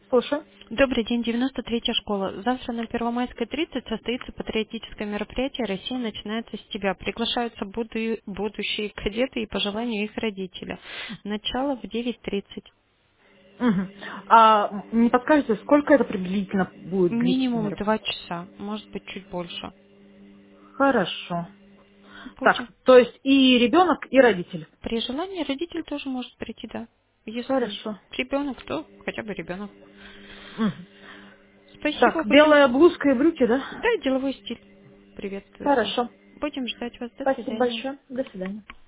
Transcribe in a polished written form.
Слушаю. Добрый день, 93-я школа. Завтра на Первомайской 30 состоится патриотическое мероприятие «Россия начинается с тебя». Приглашаются будущие кадеты и по желанию их родителя. Начало в 9:30. Мгм. А не подскажете, сколько это приблизительно будет длиться Минимум мероприятие? 2 часа, может быть, чуть больше. Хорошо. Так, Будем. то есть и ребенок, и родитель. При желании родитель тоже может прийти, да. Если Хорошо. ребенок, то хотя бы ребенок. Мгм. Спасибо, Так, будем. белая блузка и брюки, да? Да, деловой стиль приветствуется. Хорошо. Будем ждать вас. До Спасибо свидания. большое. До свидания.